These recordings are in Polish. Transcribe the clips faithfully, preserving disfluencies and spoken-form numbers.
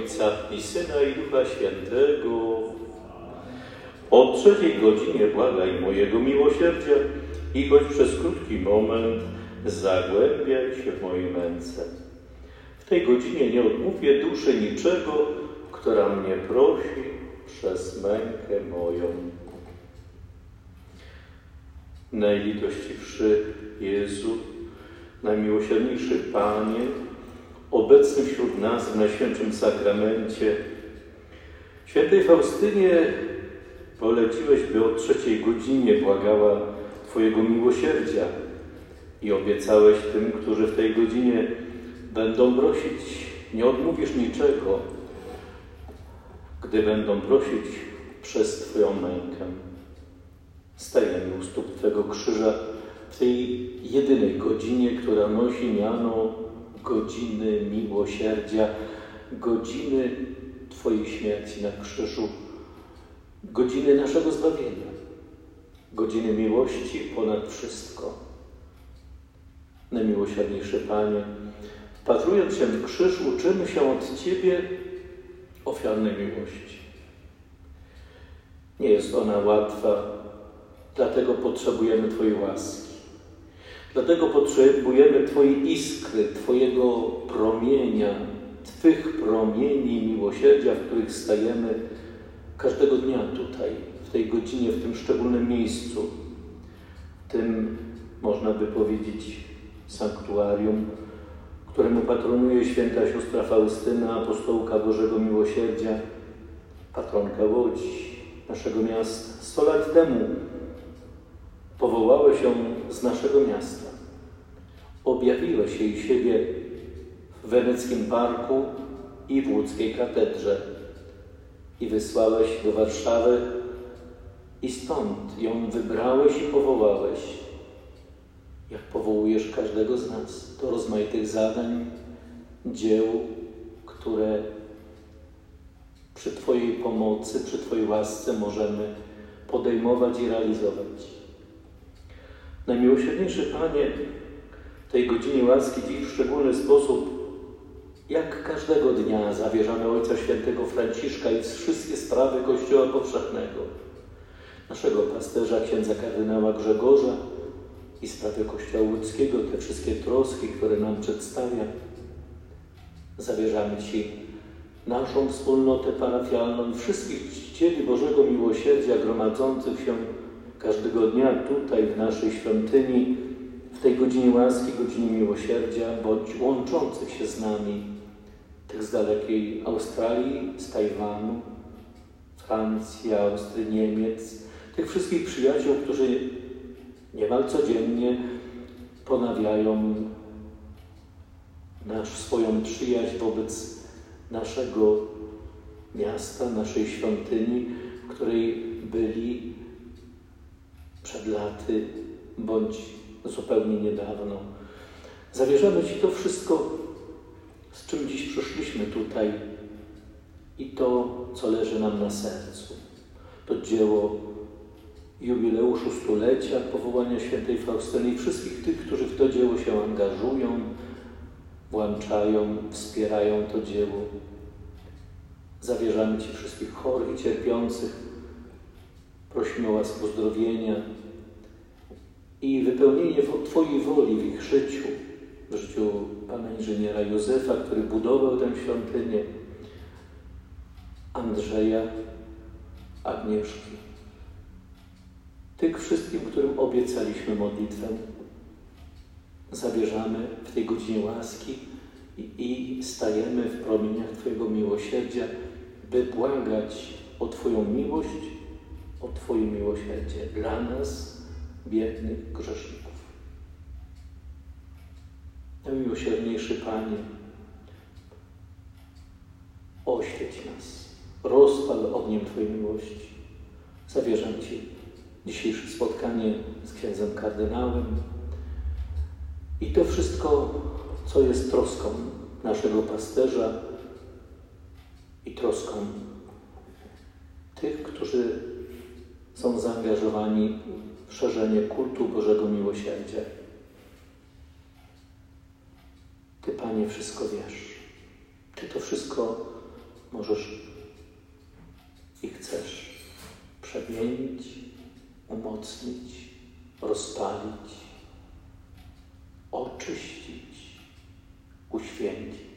Ojca i Syna i Ducha Świętego. O trzeciej godzinie błagaj mojego miłosierdzia i choć przez krótki moment zagłębiaj się w mojej męce. W tej godzinie nie odmówię duszy niczego, która mnie prosi przez mękę moją. Najlitościwszy Jezu, najmiłosierniejszy Panie, obecny wśród nas w Najświętszym Sakramencie, świętej Faustynie poleciłeś, by o trzeciej godzinie błagała Twojego miłosierdzia i obiecałeś tym, którzy w tej godzinie będą prosić, nie odmówisz niczego, gdy będą prosić przez Twoją mękę. Stajemy u stóp Twego krzyża w tej jedynej godzinie, która nosi miano godziny miłosierdzia, godziny Twojej śmierci na krzyżu, godziny naszego zbawienia, godziny miłości ponad wszystko. Najmiłosierniejszy Panie, wpatrując się w krzyż, uczymy się od Ciebie ofiarnej miłości. Nie jest ona łatwa, dlatego potrzebujemy Twojej łaski. Dlatego potrzebujemy Twojej iskry, Twojego promienia, Twych promieni miłosierdzia, w których stajemy każdego dnia tutaj, w tej godzinie, w tym szczególnym miejscu, w tym, można by powiedzieć, sanktuarium, któremu patronuje święta siostra Faustyna, apostołka Bożego Miłosierdzia, patronka Łodzi, naszego miasta. Sto lat temu powołałeś ją z naszego miasta. Objawiłeś jej siebie w weneckim parku i w łódzkiej katedrze i wysłałeś do Warszawy i stąd ją wybrałeś i powołałeś, jak powołujesz każdego z nas do rozmaitych zadań, dzieł, które przy Twojej pomocy, przy Twojej łasce możemy podejmować i realizować. Najmiłosierniejszy Panie, w tej godzinie łaski dziś w szczególny sposób, jak każdego dnia, zawierzamy Ojca Świętego Franciszka i wszystkie sprawy Kościoła Powszechnego, naszego pasterza, księdza kardynała Grzegorza i sprawy Kościoła Łódzkiego, te wszystkie troski, które nam przedstawia. Zawierzamy Ci naszą wspólnotę parafialną, wszystkich czcicieli Bożego Miłosierdzia gromadzących się każdego dnia tutaj w naszej świątyni, w tej godzinie łaski, godzinie miłosierdzia, bądź łączących się z nami, tych z dalekiej Australii, z Tajwanu, Francji, Austrii, Niemiec, tych wszystkich przyjaciół, którzy niemal codziennie ponawiają nasz, swoją przyjaźń wobec naszego miasta, naszej świątyni, w której byli przed laty bądź zupełnie niedawno. Zawierzamy Ci to wszystko, z czym dziś przyszliśmy tutaj i to, co leży nam na sercu. To dzieło jubileuszu stulecia powołania świętej Faustyny i wszystkich tych, którzy w to dzieło się angażują, włączają, wspierają to dzieło. Zawierzamy Ci wszystkich chorych i cierpiących. Prosimy o łaskę uzdrowienia i wypełnienie Twojej woli w ich życiu, w życiu pana inżyniera Józefa, który budował tę świątynię, Andrzeja, Agnieszki. Tych wszystkim, którym obiecaliśmy modlitwę, zawierzamy w tej godzinie łaski i, i stajemy w promieniach Twojego miłosierdzia, by błagać o Twoją miłość, o Twoje miłosierdzie dla nas, biednych grzeszników. Najmiłosierniejszy Panie, oświeć nas, rozpal ogniem Twojej miłości. Zawierzam Ci dzisiejsze spotkanie z księdzem kardynałem i to wszystko, co jest troską naszego pasterza i troską tych, którzy są zaangażowani w szerzenie kultu Bożego Miłosierdzia. Ty, Panie, wszystko wiesz. Ty to wszystko możesz i chcesz przemienić, umocnić, rozpalić, oczyścić, uświęcić.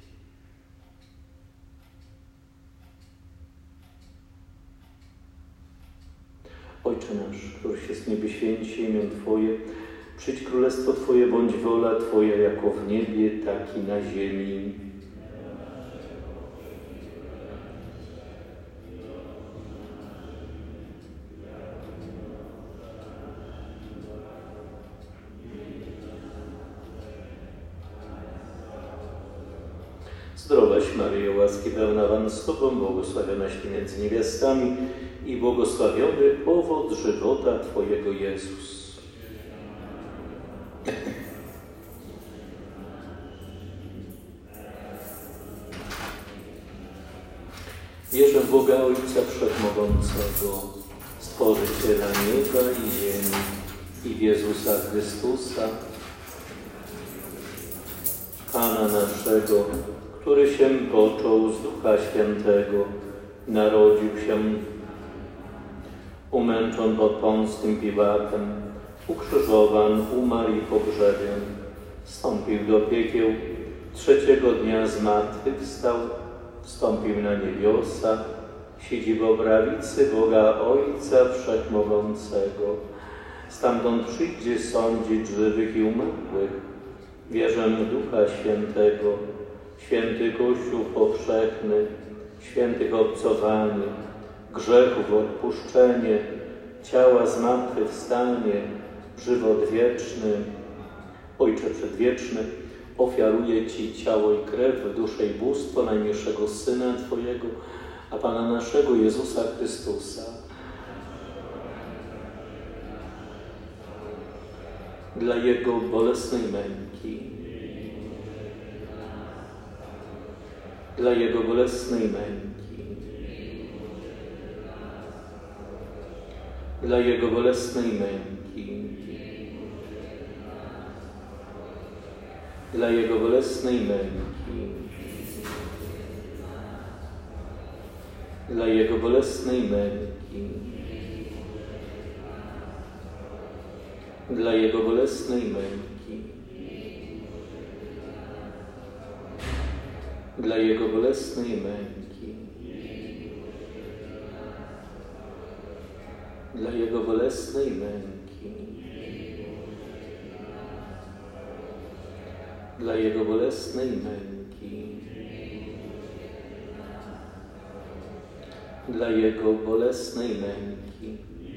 Ojcze nasz, któryś jest w niebie, święć się imię Twoje, przyjdź królestwo Twoje, bądź wola Twoja jako w niebie, tak i na ziemi. Zdrowaś Maryjo, łaski pełna Pan z Tobą, błogosławionaś Ty między niewiastami i błogosławiony owoc żywota Twojego Jezus. Wierzę w Boga Ojca Wszechmogącego, Stworzyciela nieba i ziemi, i w Jezusa Chrystusa, Pana naszego, który się począł z Ducha Świętego, narodził się, umęczon pod Pąckim Piłatem, ukrzyżowan, umarł i pogrzebion, wstąpił do piekieł, trzeciego dnia zmartwychwstał, wstąpił na niebiosa, siedzi w prawicy Boga Ojca Wszechmogącego. Stamtąd przyjdzie sądzić żywych i umarłych. Wierzę w Ducha Świętego, święty Kościół powszechny, świętych obcowanie, grzechów odpuszczenie, ciała zmartwychwstanie, żywot wieczny. Ojcze Przedwieczny, ofiaruję Ci ciało i krew, duszę i bóstwo najmilszego Syna Twojego, a Pana naszego Jezusa Chrystusa, dla Jego bolesnej męki, dla Jego bolesnej męki, dla Jego bolesnej męki, dla Jego bolesnej męki, dla Jego bolesnej męki, dla Jego bolesnej męki, dla Jego bolesnej męki, dla Jego bolesnej męki, dla Jego bolesnej męki, dla Jego bolesnej męki.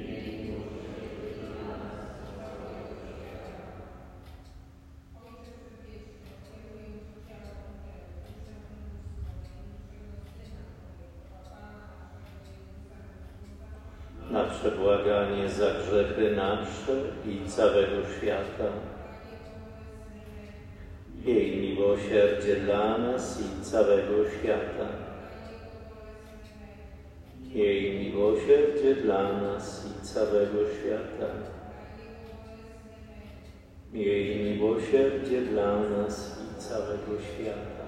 Na przebłaganie za grzechy nasze i całego świata. Jej miłosierdzie dla nas i całego świata. Jej miłosierdzie dla nas i całego świata. Jej miłosierdzie dla nas i całego świata.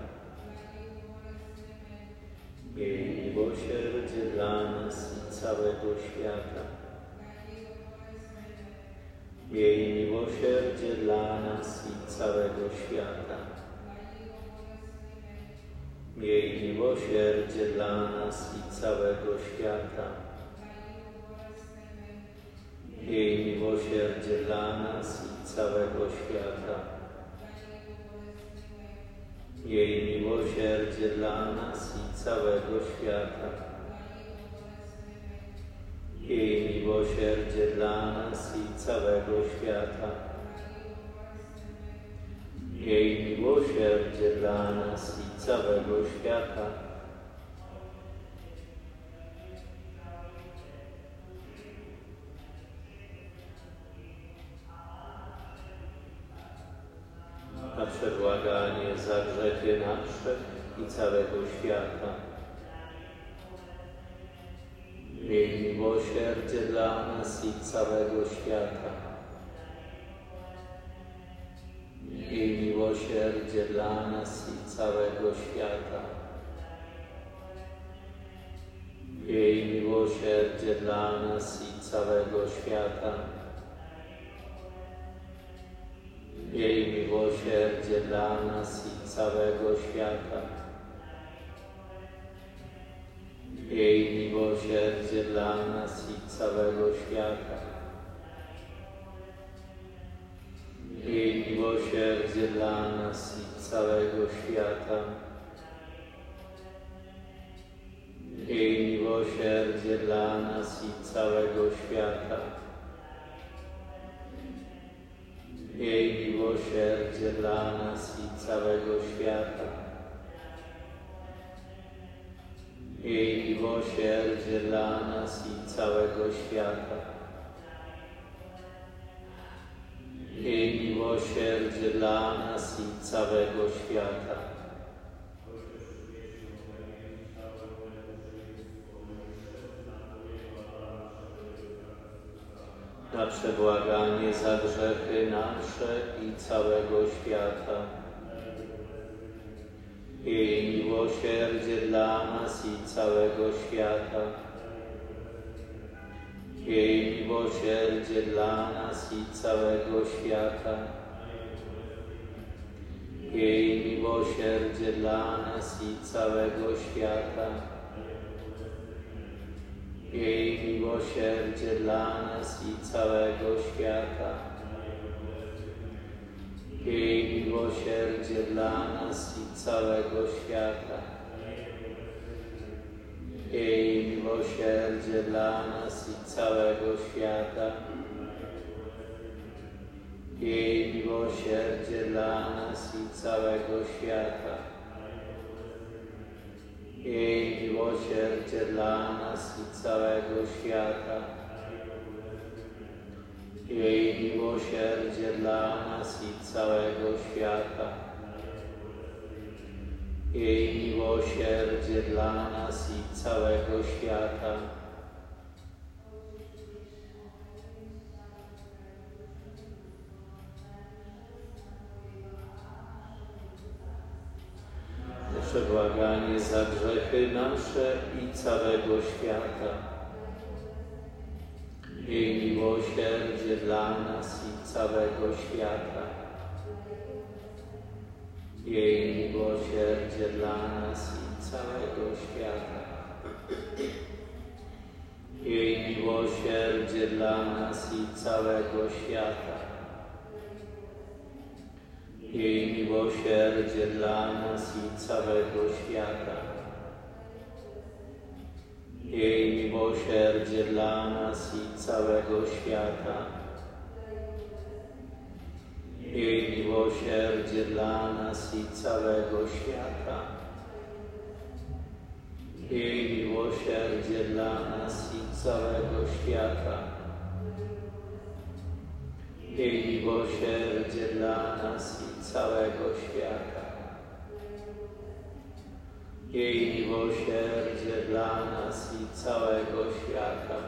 Jej miłosierdzie dla nas i całego świata. Jej miłosierdzie dla nas i całego świata. Jej miłosierdzie dla nas i całego świata. Jej miłosierdzie dla nas i całego świata. Jej miłosierdzie dla nas i całego świata. Jej miłosierdzie dla nas i całego świata. Jej miłosierdzie dla nas i całego świata. Na przebłaganie za grzechy nasze i całego świata. Miej, miej miłosierdzie dla nas i całego świata. Miej miłosierdzie dla nas i całego świata. Jej miłosierdzie dla nas i całego świata. Jej miłosierdzie dla nas i całego świata. Jej miłosierdzie dla nas i całego świata. Jej miłosierdzie dla nas i całego świata. Jej miłosierdzie dla nas i całego świata. Jej miłosierdzie dla nas i całego świata. Jej miłosierdzie dla nas i całego świata. Jej miłosierdzie dla nas i całego świata. Na przebłaganie za grzechy nasze i całego świata. Jej miłosierdzie dla nas i całego świata. Jej miłosierdzie dla nas i całego świata. Jej miłosierdzie dla nas i całego świata. Jej miłosierdzie dla nas i całego świata. Jej miłosierdzie dla nas i całego świata. Jej miłosierdzie dla nas i całego świata. Jej miłosierdzie dla nas i całego świata. Jej miłosierdzie dla nas i całego świata. Jej miłosierdzie dla nas i całego świata. Jej miłosierdzie dla nas i całego świata. Przebłaganie za grzechy nasze i całego świata. Jej miłosierdzie dla nas i całego świata. Jej miłosierdzie dla nas i całego świata. Jej miłosierdzie dla nas i całego świata. Jej miłosierdzie dla nas i całego świata. Jej miłosierdzie dla nas i całego świata. Jej miłosierdzie dla nas i całego świata. Jej miłosierdzie dla nas i całego świata. Jej miłosierdzie dla nas i całego świata. Jej miłosierdzie dla nas i całego świata.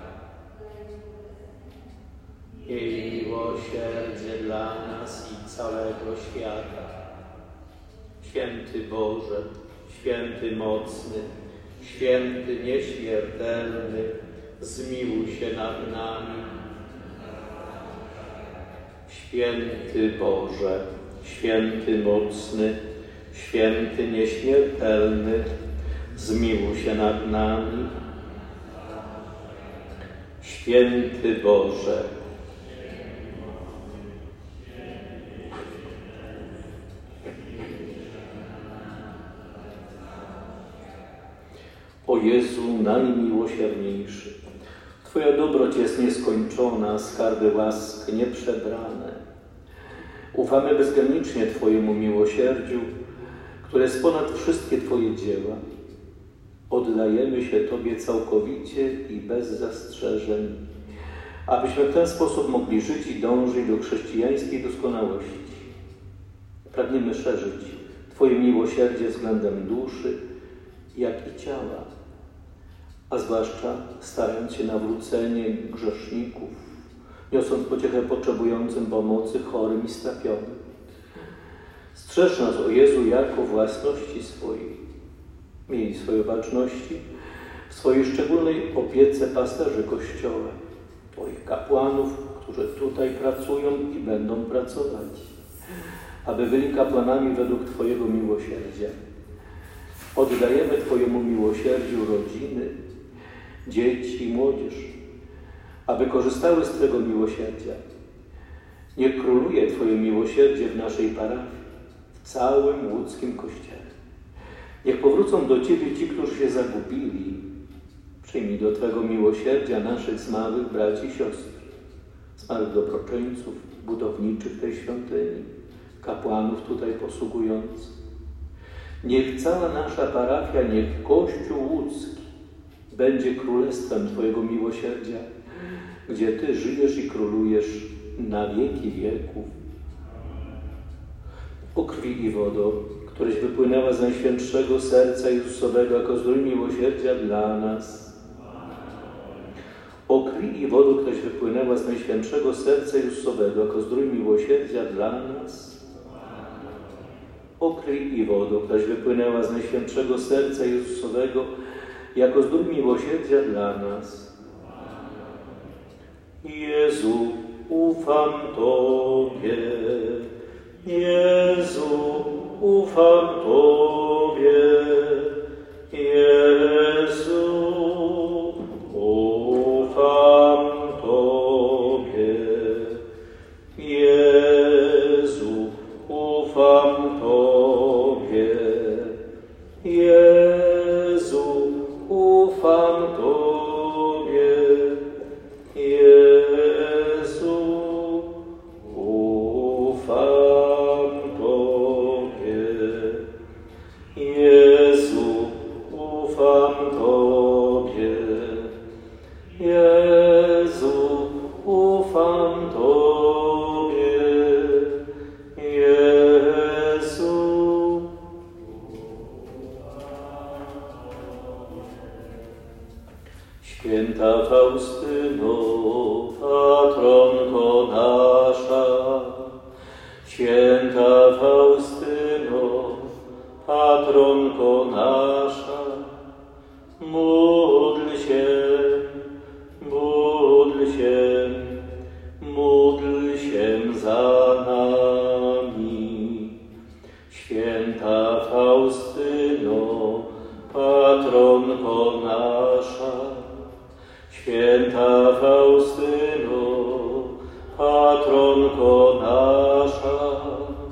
Jej miłosierdzie dla nas i całego świata. Święty Boże, święty mocny, święty nieśmiertelny, zmiłuj się nad nami. Święty Boże, święty mocny, święty nieśmiertelny, zmiłuj się nad nami. Święty Boże, o Jezu najmiłosierniejszy, Twoja dobroć jest nieskończona, skarby łask nieprzebrane. Ufamy bezgranicznie Twojemu miłosierdziu, które jest ponad wszystkie Twoje dzieła. Oddajemy się Tobie całkowicie i bez zastrzeżeń, abyśmy w ten sposób mogli żyć i dążyć do chrześcijańskiej doskonałości. Pragniemy szerzyć Twoje miłosierdzie względem duszy, jak i ciała, a zwłaszcza starając się nawrócenie grzeszników, niosąc pociechę potrzebującym pomocy, chorym i strapionym. Strzeż nas, o Jezu, jako własności swojej. Miej swoje baczności w swojej szczególnej opiece pasterzy Kościoła, Twoich kapłanów, którzy tutaj pracują i będą pracować, aby byli kapłanami według Twojego miłosierdzia. Oddajemy Twojemu miłosierdziu rodziny, dzieci i młodzież, aby korzystały z Twojego miłosierdzia. Niech króluje Twoje miłosierdzie w naszej parafii, w całym łódzkim Kościele. Niech powrócą do Ciebie ci, którzy się zagubili. Przyjmij do Twego miłosierdzia naszych zmarłych braci i siostr, zmarłych dobroczyńców, budowniczych tej świątyni, kapłanów tutaj posługujących. Niech cała nasza parafia, niech Kościół łódzki będzie królestwem Twojego miłosierdzia, gdzie Ty żyjesz i królujesz na wieki wieków. O krwi i wodo, któreś wypłynęła z Najświętszego Serca Jezusowego jako zdrój miłosierdzia dla nas. O krwi i wodo, któreś wypłynęła z Najświętszego Serca Jezusowego jako zdrój miłosierdzia dla nas. O krwi i wodo, któreś wypłynęła z Najświętszego Serca Jezusowego jako zdrój miłosierdzia dla nas. Jezu, ufam Tobie. Jezu, ufam Tobie. Jezu, ufam Tobie. Jezu, ufam Tobie. Jezu, ufam Tobie. Jezu, ufam Tobie. Jezu, ufam Tobie. Jezu, ufam Tobie. Jezu. Święta Faustyno, patronko nasza. Święta Faustyno, patronko nasza. Módl się, módl się, módl się za nami. Święta Faustyno, patronko nasza. Święta Faustyno, patronko nasza.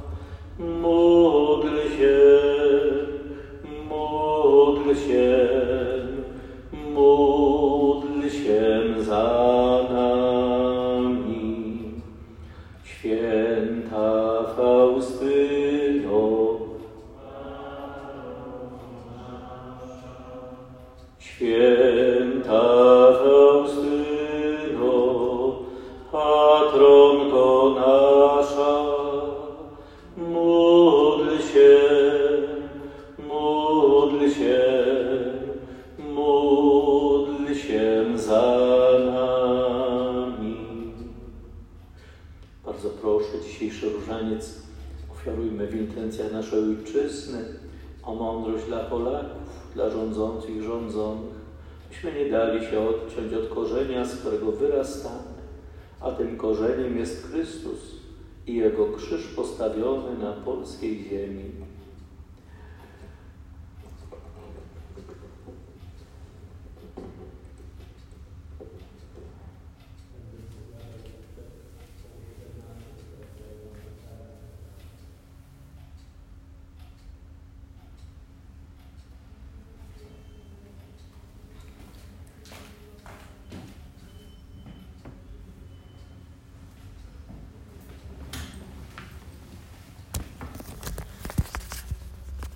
Módl się, módl się, módl się za nami. Święta Faustyno, święta Faustyno, patronko nasza. Módl się, módl się, módl się za nami. Bardzo proszę, dzisiejszy różaniec ofiarujmy w intencjach naszej Ojczyzny, o mądrość dla Polaków, dla rządzących i rządzonych, byśmy nie dali się odciąć od korzenia, z którego wyrastamy, a tym korzeniem jest Chrystus i Jego krzyż postawiony na polskiej ziemi.